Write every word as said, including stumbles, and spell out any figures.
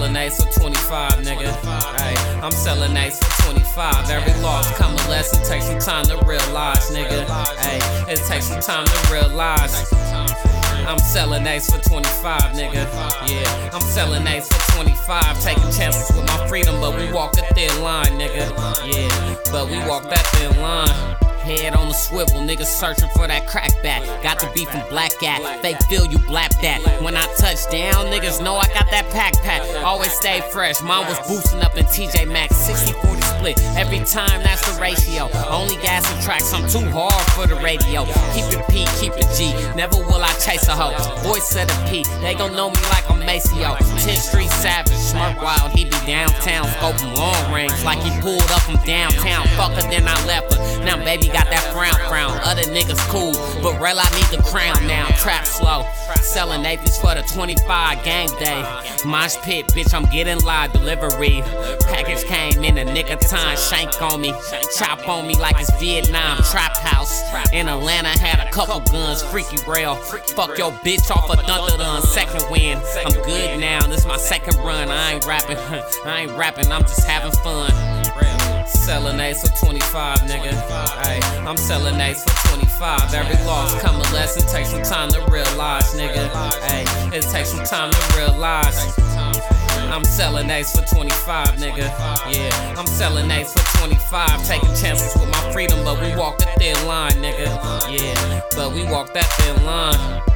selling Ace for twenty-five, nigga. Hey, I'm selling Ace for twenty-five. Every loss come a lesson, take some time to realize, nigga. Hey, it takes some time to realize. I'm selling Ace for twenty-five, nigga. Yeah, I'm selling Ace for twenty-five. Taking chances with my freedom, but we walk a thin line, nigga. Yeah, but we walk that thin line. Head on the swivel, niggas searching for that crack back. Got the beef from Black Cat, fake feel you blap that. When I touch down, niggas know I got that pack pack. Always stay fresh, mine was boosting up in T J Maxx. sixty forty split, every time that's the ratio. Only gas and tracks, I'm too hard for the radio. Keep it P, keep it G, never will I chase a hoe. Voice of the P, they gon' know me like I'm Maceo. tenth Street Savage, Smirk Wild, he be downtown. Scoping long range like he pulled up from downtown. Fuck her, then I left her, now baby got that frown frown. Other niggas cool, but real I need the crown now. Trap slow, selling aphids for the twenty-five game day. Mosh pit, bitch, I'm getting live delivery. Package came in a nick of time, shank on me, chop on me like it's Vietnam. Trap house in Atlanta had a couple guns, freaky rail. Fuck your bitch off a Dun Dun second win. I'm good now, this my second run. I ain't rapping, I ain't rapping, I'm just having fun. Selling Ace for twenty-five, nigga. Hey, I'm selling Ace for twenty-five. Every loss come a lesson, take some time to realize, nigga. Hey, it takes some time to realize. I'm selling Ace for twenty-five, nigga. Yeah, I'm selling Ace for twenty-five. Taking chances with my freedom, but we walk a thin line, nigga. Yeah, but we walk that thin line.